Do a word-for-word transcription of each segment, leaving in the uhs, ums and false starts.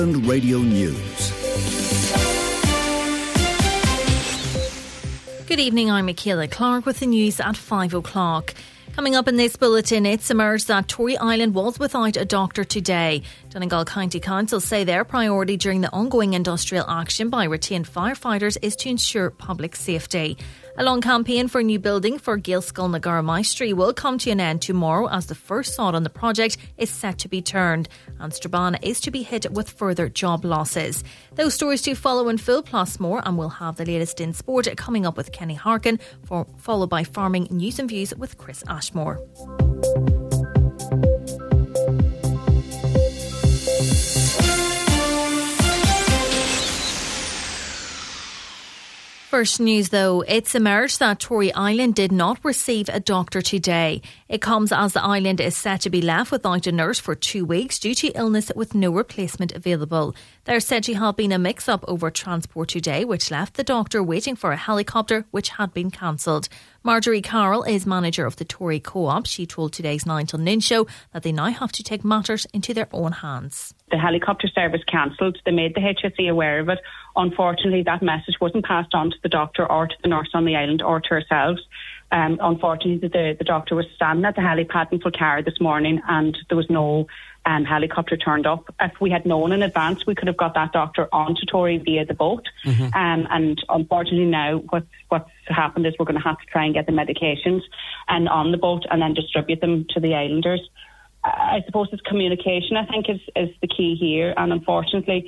Radio News. Good evening, I'm Michaela Clark with the news at five o'clock. Coming up in this bulletin, it's emerged that Tory Island was without a doctor today. Donegal County Council say their priority during the ongoing industrial action by retained firefighters is to ensure public safety. A long campaign for a new building for Gaelscoil na Garmaistry will come to an end tomorrow as the first sod on the project is set to be turned, and Strabane is to be hit with further job losses. Those stories to follow in full plus more, and we'll have the latest in sport coming up with Kenny Harkin, for, followed by farming news and views with Chris Ashmore. First news though, it's emerged that Tory Island did not receive a doctor today. It comes as the island is set to be left without a nurse for two weeks due to illness with no replacement available. There's said to have been a mix-up over transport today which left the doctor waiting for a helicopter which had been cancelled. Marjorie Carroll is manager of the Tory Co-op. She told today's nine till noon show that they now have to take matters into their own hands. The helicopter service cancelled. They made the H S E aware of it. Unfortunately, that message wasn't passed on to the doctor or to the nurse on the island or to ourselves. Um, unfortunately, the, the doctor was standing at the helipad in Fulcarra this morning and there was no um, helicopter turned up. If we had known in advance, we could have got that doctor onto Tory via the boat. Mm-hmm. Um, and unfortunately now what's, what's happened is we're going to have to try and get the medications and on the boat and then distribute them to the islanders. I suppose it's communication, I think, is, is the key here. And unfortunately,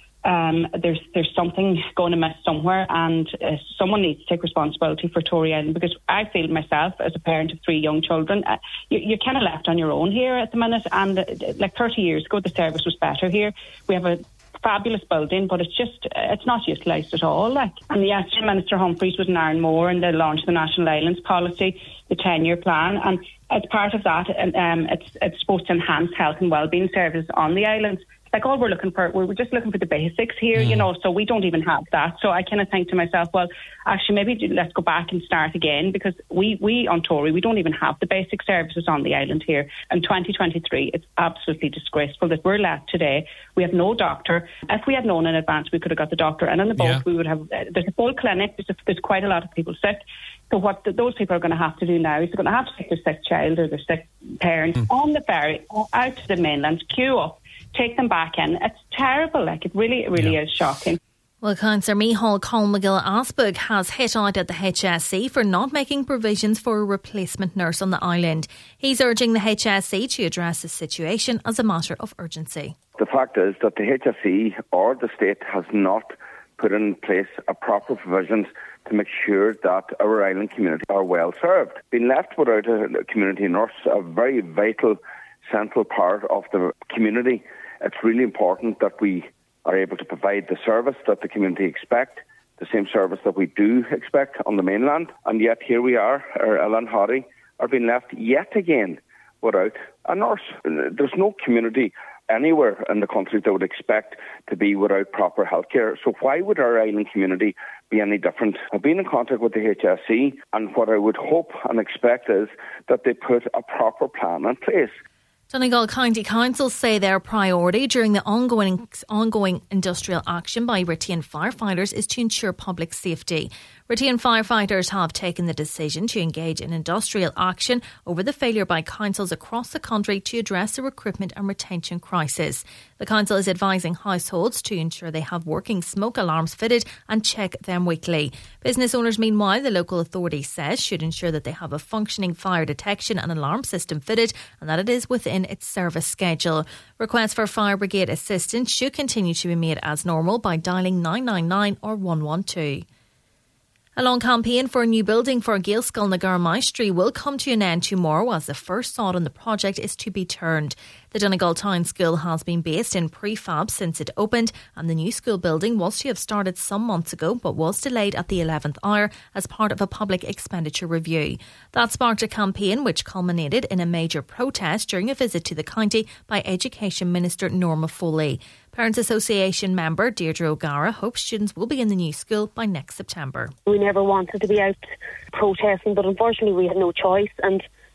um, there's there's something going amiss somewhere, and uh, someone needs to take responsibility for Tory Island, because I feel myself, as a parent of three young children, uh, you, you're kind of left on your own here at the minute. And uh, like thirty years ago, the service was better here. We have a fabulous building, but it's just, it's not utilised at all. Like, and yes, Minister Humphreys was in Ironmore and they launched the National Islands Policy, the ten-year plan, and as part of that, um, it's, it's supposed to enhance health and wellbeing services on the islands. Like, all we're looking for, we're just looking for the basics here, mm. you know, so we don't even have that. So I kind of think to myself, well, actually, maybe let's go back and start again, because we, we on Tory, we don't even have the basic services on the island here. In twenty twenty-three, it's absolutely disgraceful that we're left today. We have no doctor. If we had known in advance, we could have got the doctor. And on the boat, yeah. we would have, uh, there's a full clinic, there's, a, there's quite a lot of people sick. So what the, those people are going to have to do now is they're going to have to take their sick child or their sick parent mm. on the ferry out to the mainland, queue up, take them back in. It's terrible. Like, it really, it really yeah. is shocking. Well, Councillor Micheál Colm McGill Asbug has hit out at the H S E for not making provisions for a replacement nurse on the island. He's urging the H S E to address the situation as a matter of urgency. The fact is that the H S E or the state has not put in place a proper provisions to make sure that our island community are well served. Being left without a community nurse, a very vital, central part of the community, it's really important that we are able to provide the service that the community expect, the same service that we do expect on the mainland. And yet here we are, our Ellen Hardy, are being left yet again without a nurse. There's no community anywhere in the country that would expect to be without proper healthcare. So why would our island community be any different? I've been in contact with the H S E, and what I would hope and expect is that they put a proper plan in place. Donegal County Council say their priority during the ongoing ongoing industrial action by retained firefighters is to ensure public safety. Retained firefighters have taken the decision to engage in industrial action over the failure by councils across the country to address the recruitment and retention crisis. The council is advising households to ensure they have working smoke alarms fitted and check them weekly. Business owners, meanwhile, the local authority says, should ensure that they have a functioning fire detection and alarm system fitted and that it is within its service schedule. Requests for fire brigade assistance should continue to be made as normal by dialling nine nine nine or one one two. A long campaign for a new building for Gaelscoil na Garmaistry will come to an end tomorrow as the first sod on the project is to be turned. The Donegal Town School has been based in prefab since it opened, and the new school building was to have started some months ago but was delayed at the eleventh hour as part of a public expenditure review. That sparked a campaign which culminated in a major protest during a visit to the county by Education Minister Norma Foley. Parents Association member Deirdre O'Gara hopes students will be in the new school by next September. We never wanted to be out protesting, but unfortunately we had no choice, and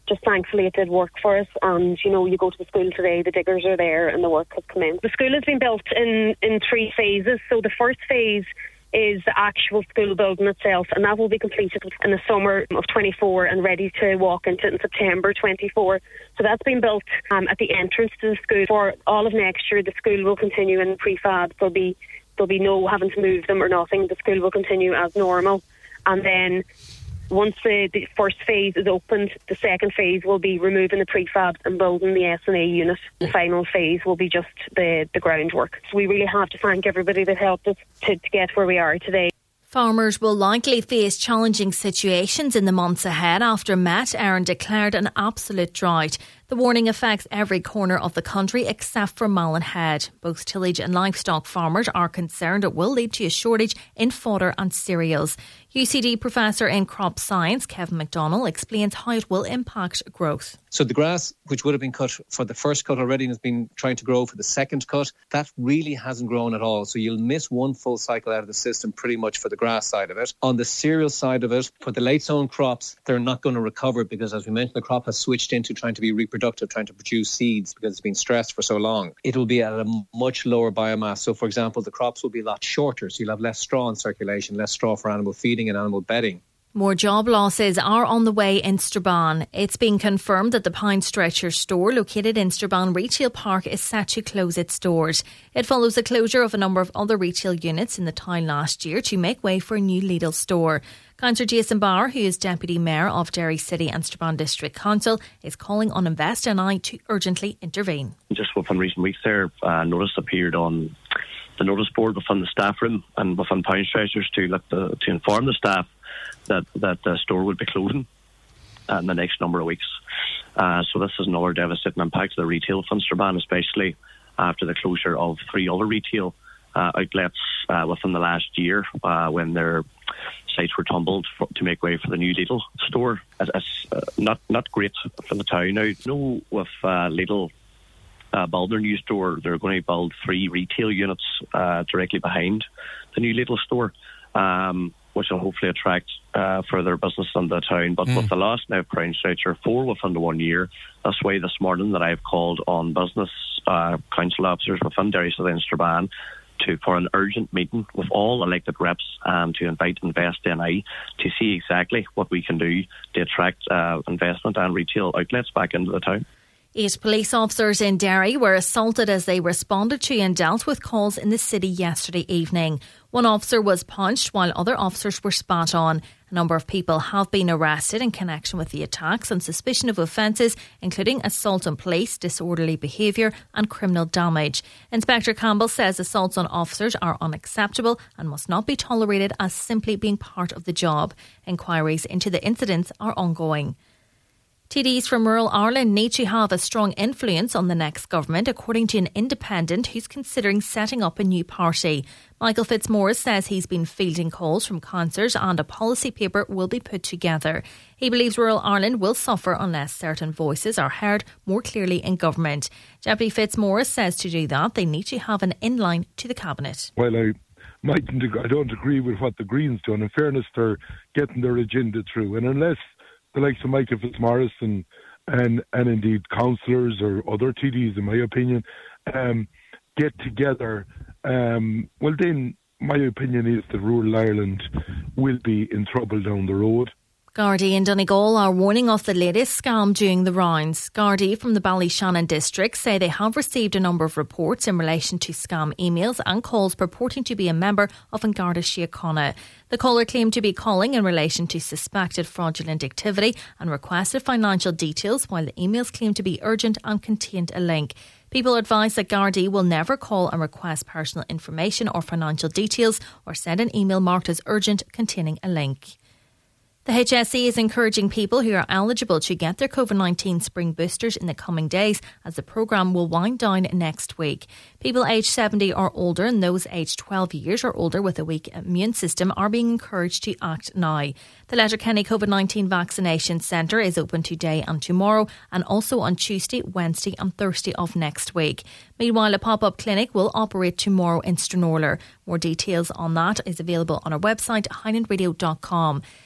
just thankfully it did work for us. And, you know, you go to the school today, the diggers are there and the work has commenced. The school has been built in, in three phases. So the first phase is the actual school building itself, and that will be completed in the summer of twenty-four and ready to walk into in September twenty-four. So that's been built um, at the entrance to the school. For all of next year, the school will continue in prefab. There'll be there'll be no having to move them or nothing. The school will continue as normal. And then once the, the first phase is opened, the second phase will be removing the prefabs and building the S and A unit. The final phase will be just the, the groundwork. So we really have to thank everybody that helped us to, to get where we are today. Farmers will likely face challenging situations in the months ahead after Met Éireann declared an absolute drought. The warning affects every corner of the country except for Malin Head. Both tillage and livestock farmers are concerned it will lead to a shortage in fodder and cereals. U C D Professor in Crop Science, Kevin McDonnell, explains how it will impact growth. So the grass, which would have been cut for the first cut already and has been trying to grow for the second cut, that really hasn't grown at all. So you'll miss one full cycle out of the system pretty much for the grass side of it. On the cereal side of it, for the late sown crops, they're not going to recover because, as we mentioned, the crop has switched into trying to be reproductive, trying to produce seeds because it's been stressed for so long. It will be at a much lower biomass. So, for example, the crops will be a lot shorter. So you'll have less straw in circulation, less straw for animal feeding and animal bedding. More job losses are on the way in Strabane. It's been confirmed that the Pine Stretcher store located in Strabane Retail Park is set to close its doors. It follows the closure of a number of other retail units in the town last year to make way for a new Lidl store. Councillor Jason Bauer, who is Deputy Mayor of Derry City and Strabane District Council, is calling on Invest N I to urgently intervene. Just within recent weeks there, uh, notice appeared on the notice board within the staff room and within Pine Stretchers to, look to, to inform the staff that, that the store would be closing in the next number of weeks. Uh, so this is another devastating impact to the retail of Strabane, especially after the closure of three other retail uh, outlets uh, within the last year uh, when their sites were tumbled for, to make way for the new Lidl store. It's, it's uh, not, not great for the town. Now, you know, with uh, Lidl uh, building their new store, they're going to build three retail units uh, directly behind the new Lidl store, um, which will hopefully attract uh, further business in the town. But mm. with the loss now of Pine Stretcher, four within the one year, that's why this morning that I've called on business uh, council officers within Derry City and Strabane to for an urgent meeting with all elected reps and to invite Invest N I to see exactly what we can do to attract uh, investment and retail outlets back into the town. Eight police officers in Derry were assaulted as they responded to and dealt with calls in the city yesterday evening. One officer was punched while other officers were spat on. A number of people have been arrested in connection with the attacks on suspicion of offences including assault on police, disorderly behaviour and criminal damage. Inspector Campbell says assaults on officers are unacceptable and must not be tolerated as simply being part of the job. Inquiries into the incidents are ongoing. T Ds from rural Ireland need to have a strong influence on the next government, according to an independent who's considering setting up a new party. Michael Fitzmaurice says he's been fielding calls from councillors and a policy paper will be put together. He believes rural Ireland will suffer unless certain voices are heard more clearly in government. Deputy Fitzmaurice says to do that, they need to have an in-line to the Cabinet. Well, I mightn't, I don't agree with what the Greens do. In fairness, they're getting their agenda through. And unless the likes of Michael Fitzmaurice and, and, and indeed councillors or other T Ds, in my opinion, um, get together, um, well then my opinion is that rural Ireland will be in trouble down the road. Gardaí in Donegal are warning of the latest scam doing the rounds. Gardaí from the Ballyshannon district say they have received a number of reports in relation to scam emails and calls purporting to be a member of An Garda Síochána. The caller claimed to be calling in relation to suspected fraudulent activity and requested financial details, while the emails claimed to be urgent and contained a link. People advise that Gardaí will never call and request personal information or financial details or send an email marked as urgent containing a link. The H S E is encouraging people who are eligible to get their COVID nineteen spring boosters in the coming days, as the programme will wind down next week. People aged seventy or older and those aged twelve years or older with a weak immune system are being encouraged to act now. The Letterkenny COVID nineteen Vaccination Centre is open today and tomorrow, and also on Tuesday, Wednesday and Thursday of next week. Meanwhile, a pop-up clinic will operate tomorrow in Stranorlar. More details on that is available on our website, highland radio dot com.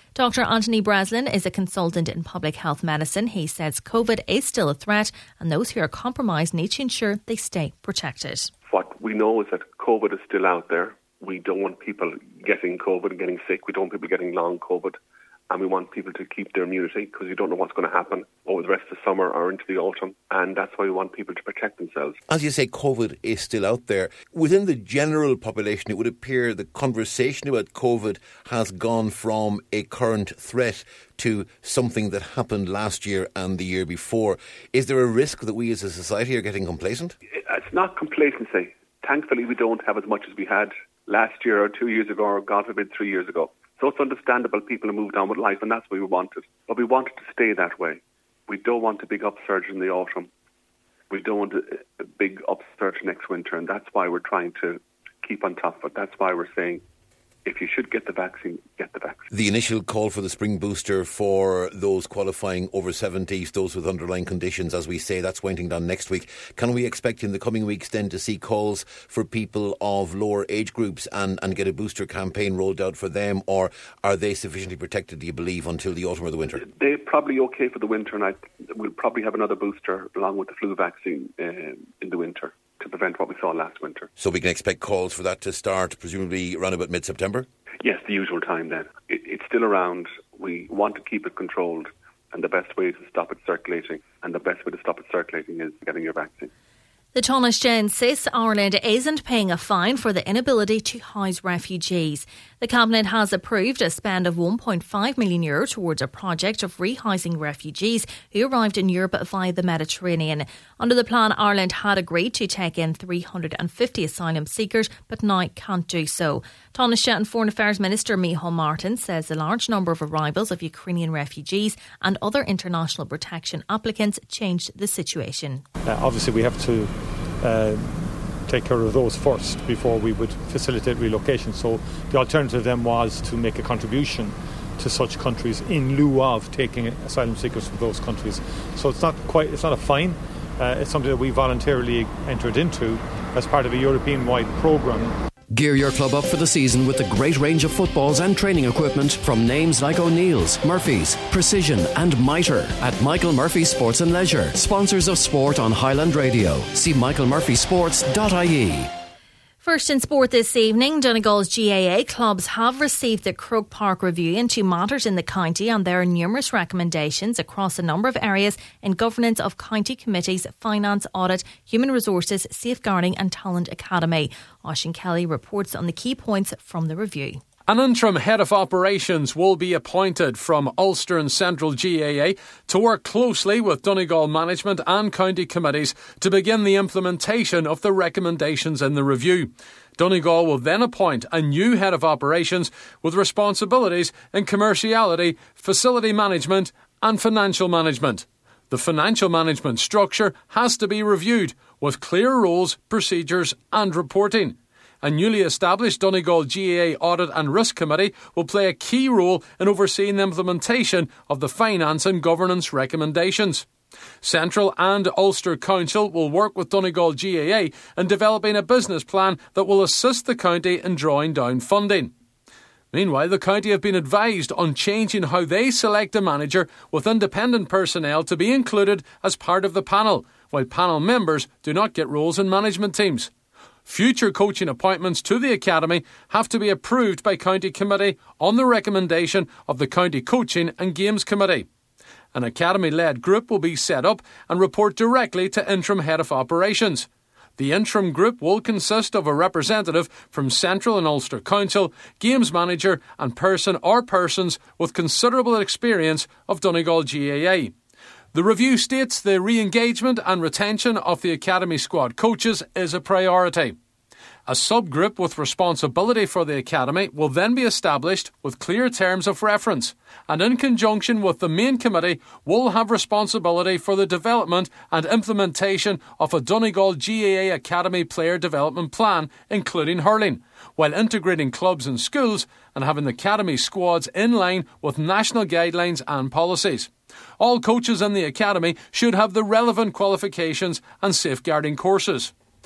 Doctor Anthony Breslin is a consultant in public health medicine. He says COVID is still a threat and those who are compromised need to ensure they stay protected. What we know is that COVID is still out there. We don't want people getting COVID and getting sick. We don't want people getting long COVID. And we want people to keep their immunity because you don't know what's going to happen over the rest of the summer or into the autumn. And that's why we want people to protect themselves. As you say, COVID is still out there. Within the general population, it would appear the conversation about COVID has gone from a current threat to something that happened last year and the year before. Is there a risk that we as a society are getting complacent? It's not complacency. Thankfully, we don't have as much as we had last year or two years ago or, God forbid, three years ago. So it's understandable people have moved on with life, and that's what we wanted. But we want it to stay that way. We don't want a big upsurge in the autumn. We don't want a, a big upsurge next winter, and that's why we're trying to keep on top of it. That's why we're saying, if you should get the vaccine, get the vaccine. The initial call for the spring booster for those qualifying over seventies, those with underlying conditions, as we say, that's winding down next week. Can we expect in the coming weeks then to see calls for people of lower age groups and, and get a booster campaign rolled out for them, or are they sufficiently protected, do you believe, until the autumn or the winter? They're probably okay for the winter, and I, we'll probably have another booster along with the flu vaccine uh, in the winter, to prevent what we saw last winter. So we can expect calls for that to start presumably around about mid-September? Yes, the usual time then. It, it's still around. We want to keep it controlled, and the best way to stop it circulating, and the best way to stop it circulating is getting your vaccine. The Taoiseach insists Ireland isn't paying a fine for the inability to house refugees. The Cabinet has approved a spend of one point five million euro towards a project of rehousing refugees who arrived in Europe via the Mediterranean. Under the plan, Ireland had agreed to take in three hundred fifty asylum seekers, but now can't do so. Taoiseach and Foreign Affairs Minister Micheál Martin says the large number of arrivals of Ukrainian refugees and other international protection applicants changed the situation. Uh, obviously, we have to Uh, take care of those first before we would facilitate relocation. So the alternative then was to make a contribution to such countries in lieu of taking asylum seekers from those countries. So it's not quite, it's not a fine. Uh, it's something that we voluntarily entered into as part of a European-wide programme. Gear your club up for the season with a great range of footballs and training equipment from names like O'Neill's, Murphy's, Precision and Mitre at Michael Murphy Sports and Leisure, sponsors of sport on Highland Radio. See michael murphy sports dot I E. First in sport this evening, Donegal's G A A clubs have received the Croke Park Review into matters in the county, and there are numerous recommendations across a number of areas in governance of county committees, finance, audit, human resources, safeguarding and talent academy. Oisín Kelly reports on the key points from the review. An interim head of operations will be appointed from Ulster and Central G A A to work closely with Donegal management and county committees to begin the implementation of the recommendations in the review. Donegal will then appoint a new head of operations with responsibilities in commerciality, facility management and financial management. The financial management structure has to be reviewed with clear rules, procedures and reporting. A newly established Donegal G A A Audit and Risk Committee will play a key role in overseeing the implementation of the finance and governance recommendations. Central and Ulster Council will work with Donegal G A A in developing a business plan that will assist the county in drawing down funding. Meanwhile, the county have been advised on changing how they select a manager, with independent personnel to be included as part of the panel, while panel members do not get roles in management teams. Future coaching appointments to the academy have to be approved by county committee on the recommendation of the county coaching and games committee. An academy-led group will be set up and report directly to interim head of operations. The interim group will consist of a representative from Central and Ulster Council, games manager and person or persons with considerable experience of Donegal G A A. The review states the re-engagement and retention of the academy squad coaches is a priority. A subgroup with responsibility for the academy will then be established with clear terms of reference, and in conjunction with the main committee will have responsibility for the development and implementation of a Donegal G A A Academy player development plan, including hurling, while integrating clubs and schools and having the academy squads in line with national guidelines and policies. All coaches in the academy should have the relevant qualifications and safeguarding courses.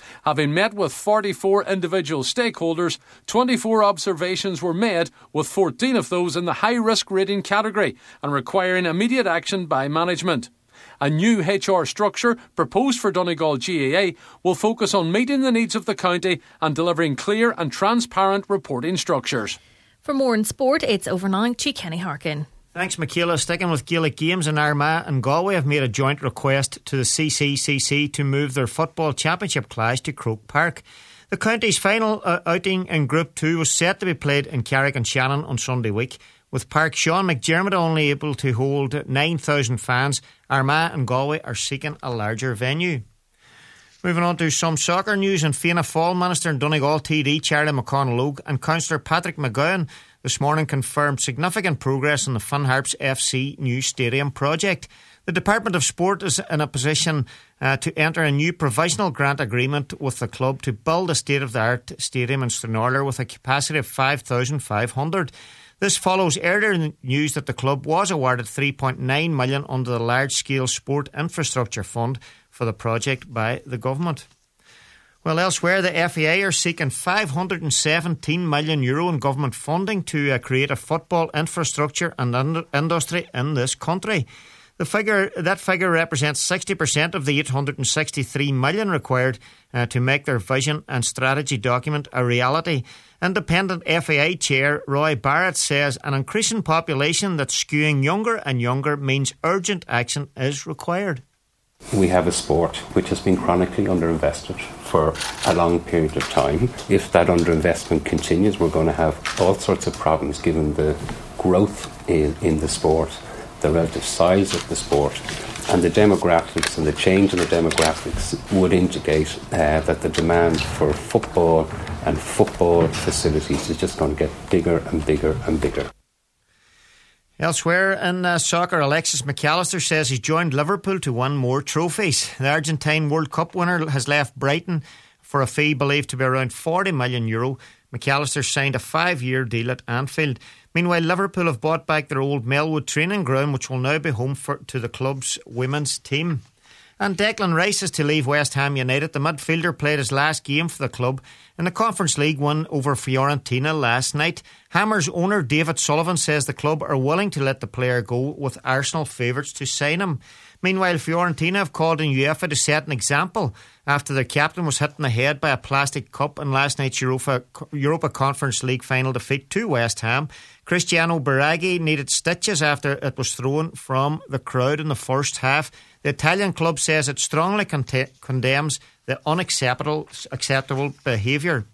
Having met with forty-four individual stakeholders, twenty-four observations were made, with fourteen of those in the high-risk rating category and requiring immediate action by management. A new H R structure proposed for Donegal G A A will focus on meeting the needs of the county and delivering clear and transparent reporting structures. For more in sport, it's over now to Kenny Harkin. Thanks, Michaela. Sticking with Gaelic games, in Armagh and Galway have made a joint request to the C C C C to move their football championship clash to Croke Park. The county's final uh, outing in Group two was set to be played in Carrick and Shannon on Sunday week. With Park Sean McDermott only able to hold nine thousand fans, Armagh and Galway are seeking a larger venue. Moving on to some soccer news, and Fianna Fáil Minister and Donegal T D Charlie McConnell-Logue and Councillor Patrick McGowan this morning confirmed significant progress on the Finn Harps F C new stadium project. The Department of Sport is in a position uh, to enter a new provisional grant agreement with the club to build a state-of-the-art stadium in Stranorlar with a capacity of five thousand five hundred. This follows earlier news that the club was awarded three point nine million dollars under the Large-Scale Sport Infrastructure Fund for the project by the government. Well, elsewhere, the F A I are seeking five hundred seventeen million euro in government funding to uh, create a football infrastructure and un- industry in this country. The figure that figure represents sixty percent of the eight hundred sixty-three million required uh, to make their vision and strategy document a reality. Independent F A I chair Roy Barrett says an increasing population that's skewing younger and younger means urgent action is required. We have a sport which has been chronically underinvested for a long period of time. If that underinvestment continues, we're going to have all sorts of problems given the growth in, in the sport, the relative size of the sport, and the demographics, and the change in the demographics would indicate uh, that the demand for football and football facilities is just going to get bigger and bigger and bigger. Elsewhere in uh, soccer, Alexis McAllister says he's joined Liverpool to win more trophies. The Argentine World Cup winner has left Brighton for a fee believed to be around forty million euro. McAllister signed a five-year deal at Anfield. Meanwhile, Liverpool have bought back their old Melwood training ground, which will now be home for, to the club's women's team. And Declan Rice is to leave West Ham United. The midfielder played his last game for the club in the Conference League win over Fiorentina last night. Hammers owner David Sullivan says the club are willing to let the player go, with Arsenal favourites to sign him. Meanwhile, Fiorentina have called on UEFA to set an example after their captain was hit in the head by a plastic cup in last night's Europa, Europa Conference League final defeat to West Ham. Cristiano Biraghi needed stitches after it was thrown from the crowd in the first half. The Italian club says it strongly con- condemns the unacceptable acceptable behaviour.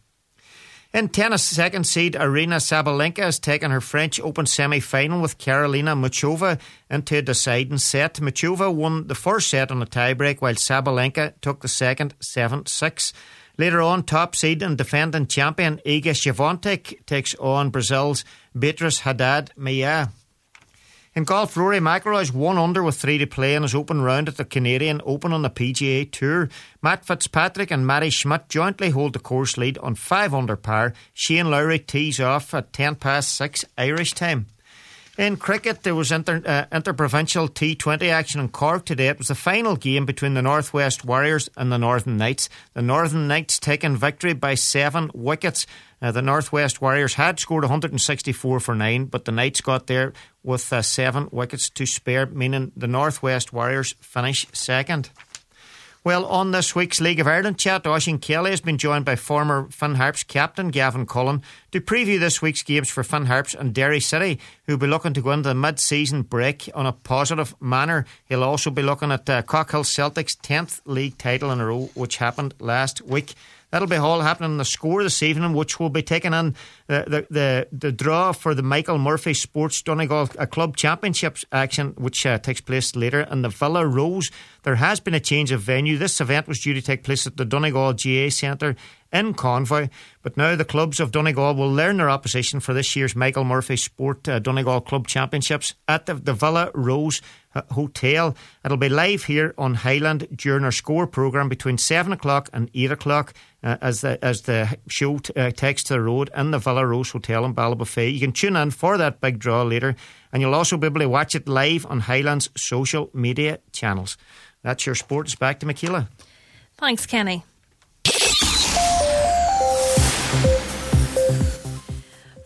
In tennis, second seed Aryna Sabalenka has taken her French Open semi-final with Karolina Muchova into a deciding set. Muchova won the first set on a tiebreak, while Sabalenka took the second seven six. Later on, top seed and defending champion Iga Świątek takes on Brazil's Beatriz Haddad Maia. In golf, Rory McIlroy is one under with three to play in his open round at the Canadian Open on the P G A Tour. Matt Fitzpatrick and Matty Schmidt jointly hold the course lead on five under par. Shane Lowry tees off at ten past six Irish time. In cricket, there was inter, uh, inter-provincial T twenty action in Cork today. It was the final game between the Northwest Warriors and the Northern Knights. The Northern Knights taken victory by seven wickets. Uh, the Northwest Warriors had scored one hundred sixty-four for nine, but the Knights got there with uh, seven wickets to spare, meaning the Northwest Warriors finish second. Well, on this week's League of Ireland chat, Oisín Kelly has been joined by former Finn Harps captain Gavin Cullen to preview this week's games for Finn Harps and Derry City, who will be looking to go into the mid-season break on a positive manner. He'll also be looking at uh, Cockhill Celtic's tenth league title in a row, which happened last week. That'll be all happening in the Score this evening, which will be taking in the the, the, the draw for the Michael Murphy Sports Donegal uh, Club Championships action, which uh, takes place later in the Villa Rose. There has been a change of venue. This event was due to take place at the Donegal G A A Centre in Convoy, but now the clubs of Donegal will learn their opposition for this year's Michael Murphy Sport uh, Donegal Club Championships at the, the Villa Rose uh, Hotel. It'll be live here on Highland during our Score programme between seven o'clock and eight o'clock uh, as the as the show t- uh, takes to the road in the Villa Rose Hotel in Ballybofey. You can tune in for that big draw later, and you'll also be able to watch it live on Highland's social media channels. That's your sports. Back to Michaela. Thanks, Kenny.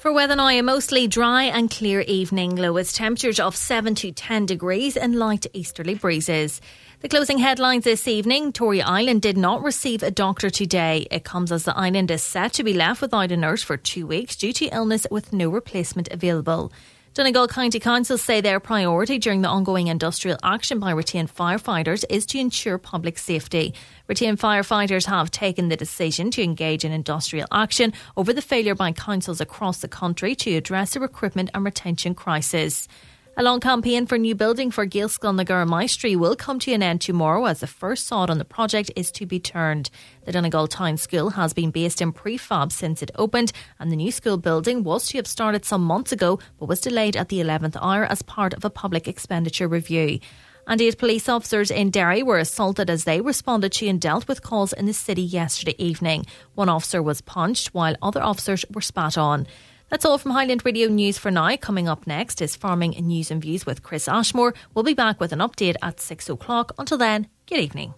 For weather now, a mostly dry and clear evening. Lowest temperatures of seven to ten degrees and light easterly breezes. The closing headlines this evening: Tory Island did not receive a doctor today. It comes as the island is set to be left without a nurse for two weeks due to illness with no replacement available. Donegal County Council say their priority during the ongoing industrial action by retained firefighters is to ensure public safety. Retained firefighters have taken the decision to engage in industrial action over the failure by councils across the country to address the recruitment and retention crisis. A long campaign for new building for Gaelscoil na Guramaistry will come to an end tomorrow as the first sod on the project is to be turned. The Donegal Town School has been based in prefab since it opened, and the new school building was to have started some months ago but was delayed at the eleventh hour as part of a public expenditure review. And eight police officers in Derry were assaulted as they responded to and dealt with calls in the city yesterday evening. One officer was punched while other officers were spat on. That's all from Highland Radio News for now. Coming up next is Farming News and Views with Chris Ashmore. We'll be back with an update at six o'clock. Until then, good evening.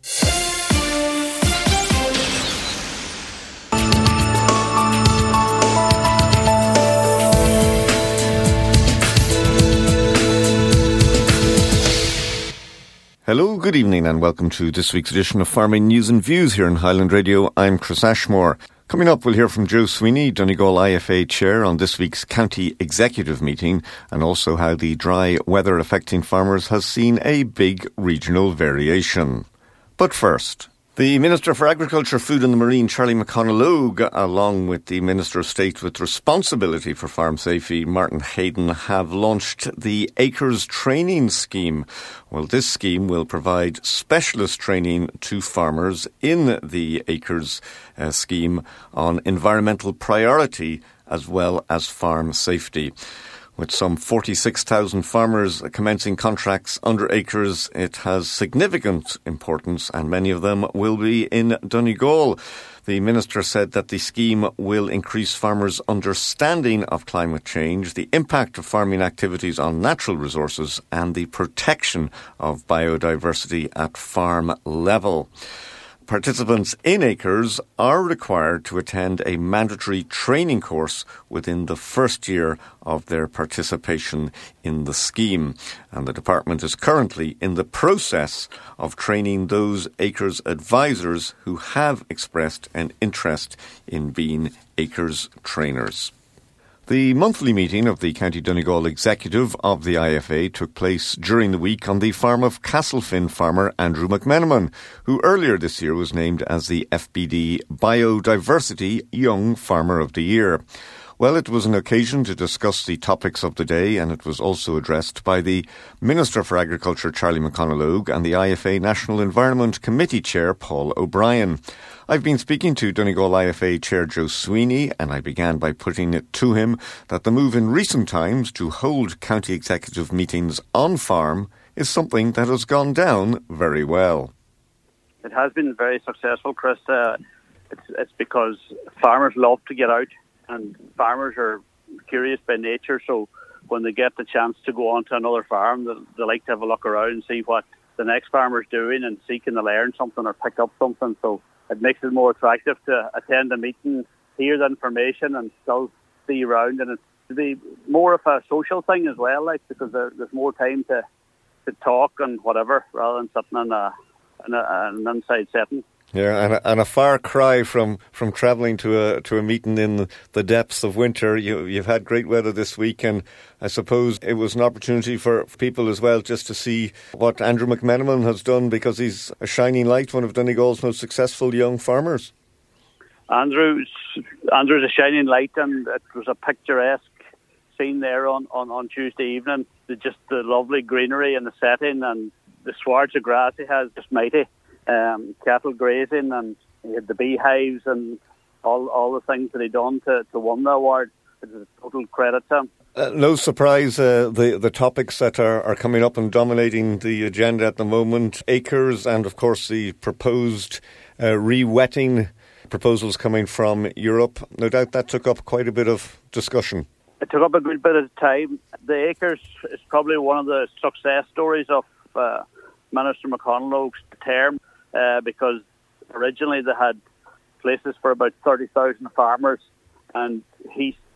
Hello, good evening and welcome to this week's edition of Farming News and Views here in Highland Radio. I'm Chris Ashmore. Coming up, we'll hear from Joe Sweeney, Donegal I F A Chair, on this week's County Executive meeting, and also how the dry weather affecting farmers has seen a big regional variation. But first, the Minister for Agriculture, Food and the Marine, Charlie McConalogue, along with the Minister of State with responsibility for farm safety, Martin Hayden, have launched the Acres Training Scheme. Well, this scheme will provide specialist training to farmers in the Acres uh, scheme on environmental priority as well as farm safety. With some forty-six thousand farmers commencing contracts under Acres, it has significant importance, and many of them will be in Donegal. The Minister said that the scheme will increase farmers' understanding of climate change, the impact of farming activities on natural resources, and the protection of biodiversity at farm level. Participants in Acres are required to attend a mandatory training course within the first year of their participation in the scheme. And the department is currently in the process of training those Acres advisors who have expressed an interest in being Acres trainers. The monthly meeting of the County Donegal Executive of the I F A took place during the week on the farm of Castlefin farmer Andrew McMenamin, who earlier this year was named as the F B D Biodiversity Young Farmer of the Year. Well, it was an occasion to discuss the topics of the day, and it was also addressed by the Minister for Agriculture, Charlie McConalogue, and the I F A National Environment Committee Chair, Paul O'Brien. I've been speaking to Donegal I F A Chair Joe Sweeney, and I began by putting it to him that the move in recent times to hold county executive meetings on farm is something that has gone down very well. It has been very successful, Chris. Uh, it's, it's because farmers love to get out, and farmers are curious by nature, so when they get the chance to go on to another farm, they, they like to have a look around and see what the next farmer's doing and see can they learn something or pick up something. So it makes it more attractive to attend a meeting, hear the information and still see around, and it's to be more of a social thing as well, like because there, there's more time to, to talk and whatever rather than sitting in, a, in a, an inside setting. Yeah, and a, and a far cry from, from travelling to a to a meeting in the depths of winter. You, you've had great weather this week, and I suppose it was an opportunity for people as well just to see what Andrew McMenamin has done, because he's a shining light, one of Donegal's most successful young farmers. Andrew's Andrew's a shining light, and it was a picturesque scene there on, on, on Tuesday evening. The, just the lovely greenery and the setting, and the swards of grass he has, just mighty. Um, cattle grazing, and he had the beehives and all all the things that he done to, to win the award. It's a total credit to him. Uh, no surprise, uh, the, the topics that are, are coming up and dominating the agenda at the moment, Acres and, of course, the proposed uh, re-wetting proposals coming from Europe. No doubt that took up quite a bit of discussion. It took up a good bit of time. The Acres is probably one of the success stories of uh, Minister McConalogue's term. Uh, because originally they had places for about thirty thousand farmers, and he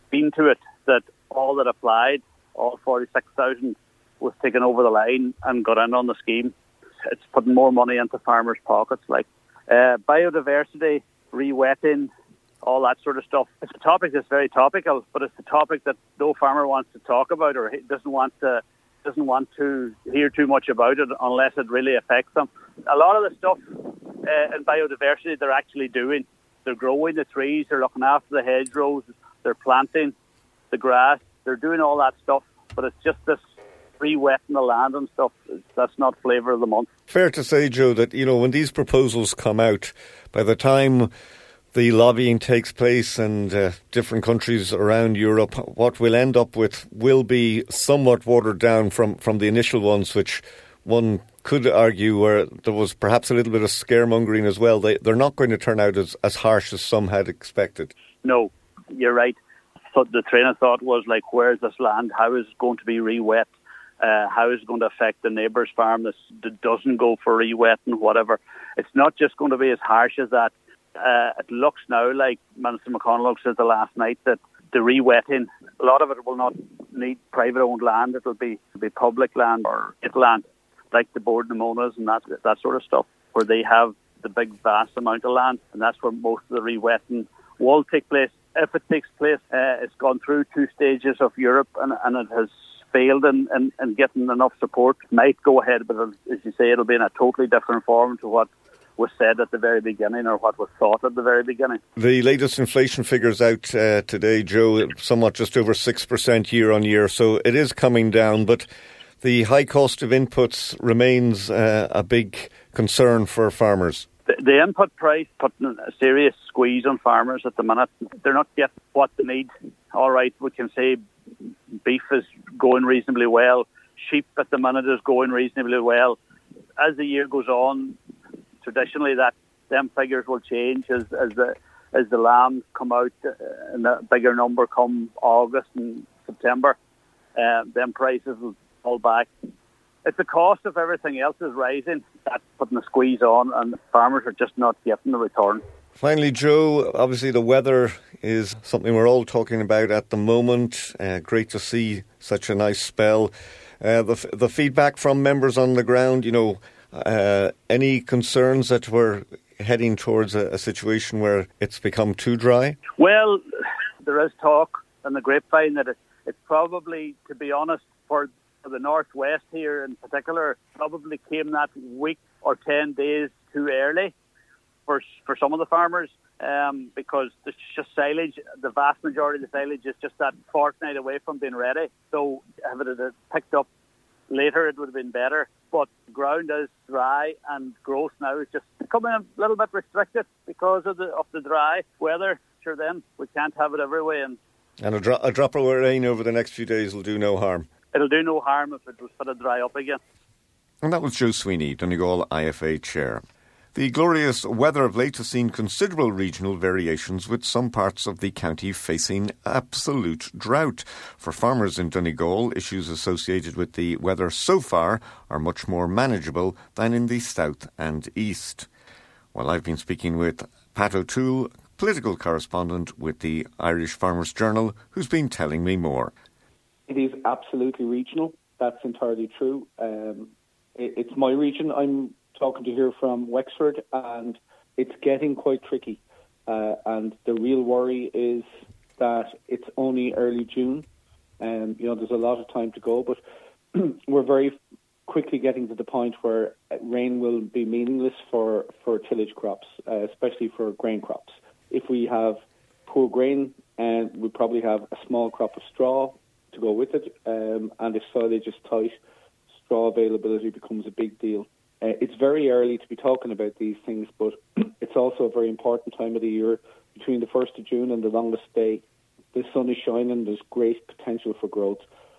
been to it that all that applied, all forty-six thousand, was taken over the line and got in on the scheme. It's putting more money into farmers' pockets. Like uh, biodiversity, re-wetting, all that sort of stuff. It's a topic that's very topical, but it's a topic that no farmer wants to talk about or doesn't want to doesn't want to hear too much about it unless it really affects them. A lot of the stuff uh, in biodiversity they're actually doing. They're growing the trees, they're looking after the hedgerows, they're planting the grass, they're doing all that stuff, but it's just this re-wetting the land and stuff. That's not flavour of the month. Fair to say, Joe, that, you know, when these proposals come out, by the time the lobbying takes place and uh, different countries around Europe, what we'll end up with will be somewhat watered down from, from the initial ones, which one could argue where there was perhaps a little bit of scaremongering as well. They, they're not going to turn out as, as harsh as some had expected. No, you're right. So the train of thought was like, where is this land? How is it going to be re-wet? Uh, how is it going to affect the neighbour's farm that, that doesn't go for re-wet and whatever? It's not just going to be as harsh as that. Uh, it looks now like Minister McConnell said the last night that the re-wetting, a lot of it will not need private-owned land. It'll be, it'll be public land or it land, like the Bord na Mónas and that, that sort of stuff, where they have the big, vast amount of land, and that's where most of the re-wetting will take place. If it takes place, uh, it's gone through two stages of Europe and, and it has failed in, in, in getting enough support. It might go ahead, but as you say, it'll be in a totally different form to what was said at the very beginning or what was thought at the very beginning. The latest inflation figures out uh, today, Joe, somewhat just over six percent year on year, so it is coming down, but the high cost of inputs remains uh, a big concern for farmers. The, the input price putting a serious squeeze on farmers at the minute. They're not getting what they need. All right, we can say beef is going reasonably well. Sheep at the minute is going reasonably well. As the year goes on, traditionally that them figures will change as, as the as the lambs come out uh, in a bigger number come August and September. Uh, them prices will fall back. It's the cost of everything else is rising. That's putting a squeeze on, and farmers are just not getting the return. Finally, Joe, obviously the weather is something we're all talking about at the moment. Uh, great to see such a nice spell. Uh, the the feedback from members on the ground, you know, uh, any concerns that we're heading towards a, a situation where it's become too dry? Well, there is talk in the grapevine that it, it's probably, to be honest, for For the northwest here in particular, probably came that week or ten days too early for for some of the farmers um, because it's just silage. The vast majority of the silage is just that fortnight away from being ready. So if it had picked up later, it would have been better. But the ground is dry and growth now is just becoming a little bit restricted because of the of the dry weather. Sure, then we can't have it every way. And, and a, dro- a drop of rain over the next few days will do no harm. It'll do no harm if it was for to dry up again. And that was Joe Sweeney, Donegal I F A Chair. The glorious weather of late has seen considerable regional variations, with some parts of the county facing absolute drought. For farmers in Donegal, issues associated with the weather so far are much more manageable than in the south and east. Well, I've been speaking with Pat O'Toole, political correspondent with the Irish Farmers Journal, who's been telling me more. It is absolutely regional. That's entirely true. Um, it, it's my region. I'm talking to here from Wexford, and it's getting quite tricky. Uh, and the real worry is that it's only early June. Um, you know, there's a lot of time to go, but we're very quickly getting to the point where rain will be meaningless for, for tillage crops, uh, especially for grain crops. If we have poor grain, and we probably have a small crop of straw to go with it, um, and if silage is tight, straw availability becomes a big deal. Uh, it's very early to be talking about these things, but it's also a very important time of the year. Between the first of June and the longest day, the sun is shining, there's great potential for growth.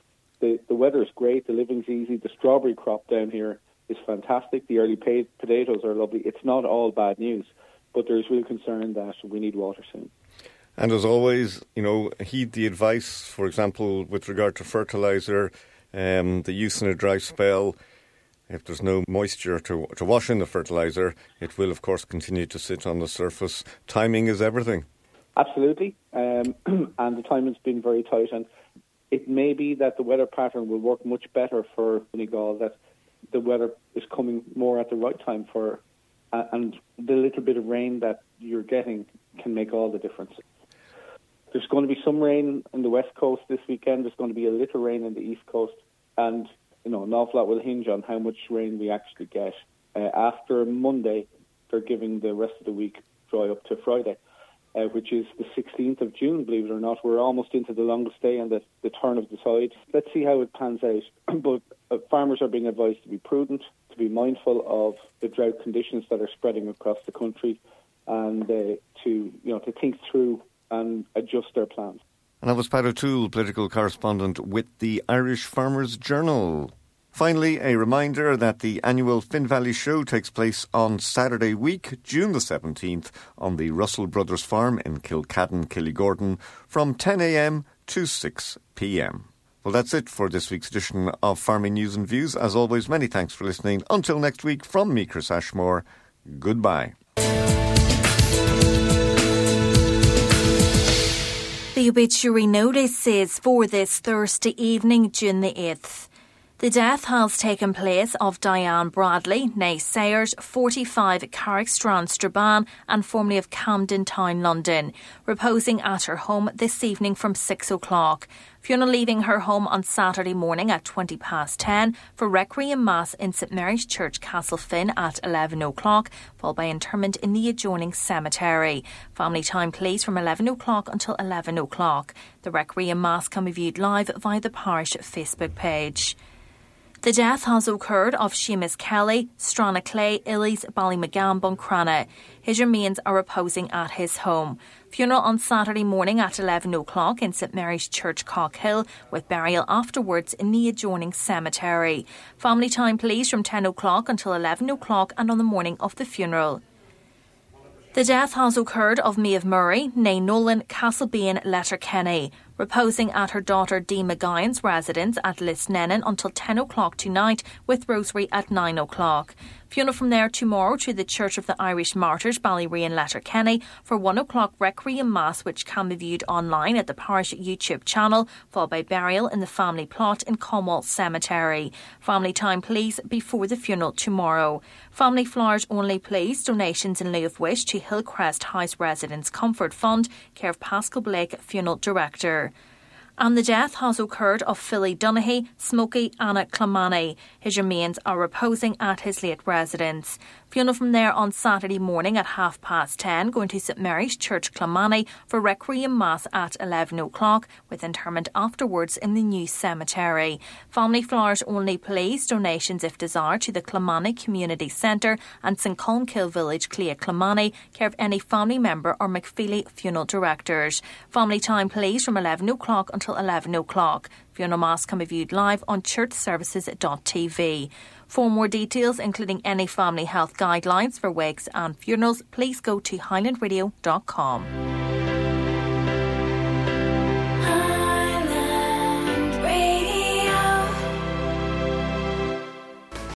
The the weather is great, the living's easy, the strawberry crop down here is fantastic, the early pa- potatoes are lovely. It's not all bad news, but there's real concern that we need water soon. And as always, you know, heed the advice, for example, with regard to fertiliser, um, the use in a dry spell. If there's no moisture to, to wash in the fertiliser, it will, of course, continue to sit on the surface. Timing is everything. Absolutely, um, and the timing's been very tight, and it may be that the weather pattern will work much better for Donegal, that the weather is coming more at the right time for, uh, and the little bit of rain that you're getting can make all the difference. There's going to be some rain on the west coast this weekend. There's going to be a little rain on the east coast, and you know an awful lot will hinge on how much rain we actually get. Uh, after Monday, they're giving the rest of the week dry up to Friday, uh, which is the sixteenth of June, believe it or not. We're almost into the longest day and the, the turn of the tide. Let's see how it pans out. But uh, farmers are being advised to be prudent, to be mindful of the drought conditions that are spreading across the country, and uh, to you know to think through and adjust their plans. And that was Pat O'Toole, political correspondent with the Irish Farmers Journal. Finally, a reminder that the annual Finn Valley Show takes place on Saturday week, June the seventeenth, on the Russell Brothers Farm in Kilcadden, Killygordon, from ten a.m. to six p.m. Well, that's it for this week's edition of Farming News and Views. As always, many thanks for listening. Until next week, from me, Chris Ashmore, goodbye. The obituary notice is for this Thursday evening, June the eighth. The death has taken place of Diane Bradley, née Sayers, forty-five, Carrickstrand, Strabane, and formerly of Camden Town, London, reposing at her home this evening from six o'clock. Funeral leaving her home on Saturday morning at twenty past ten for Requiem Mass in St Mary's Church, Castlefin at eleven o'clock, followed by interment in the adjoining cemetery. Family time please from eleven o'clock until eleven o'clock. The Requiem Mass can be viewed live via the parish Facebook page. The death has occurred of Seamus Kelly, Strana Clay, Illies, Ballymagan, Buncrana. His remains are reposing at his home. Funeral on Saturday morning at eleven o'clock in St Mary's Church, Cockhill, with burial afterwards in the adjoining cemetery. Family time please from ten o'clock until eleven o'clock and on the morning of the funeral. The death has occurred of Maeve Murray, née Nolan, Castlebane, Letterkenny, reposing at her daughter Dee McGuinn's residence at Lisnenin until ten o'clock tonight, with rosary at nine o'clock. Funeral from there tomorrow to the Church of the Irish Martyrs, Ballyree, Letterkenny, for one o'clock Requiem Mass, which can be viewed online at the parish YouTube channel, followed by burial in the family plot in Comwall Cemetery. Family time please before the funeral tomorrow. Family flowers only please. Donations in lieu of wish to Hillcrest House Residents Comfort Fund, care of Pascal Blake, Funeral Director. And the death has occurred of Philly Donaghy, Smoky Anna Clamani. His remains are reposing at his late residence. Funeral from there on Saturday morning at half past ten, going to St Mary's Church, Clamani, for Requiem Mass at eleven o'clock, with interment afterwards in the new cemetery. Family flowers only please. Donations if desired to the Clamani Community Centre and St Colmkill Village, Clea Clamani, care of any family member or McFeely Funeral Directors. Family time please from eleven o'clock until eleven o'clock. Funeral Mass can be viewed live on church services dot t v. For more details, including any family health guidelines for wakes and funerals, please go to highland radio dot com.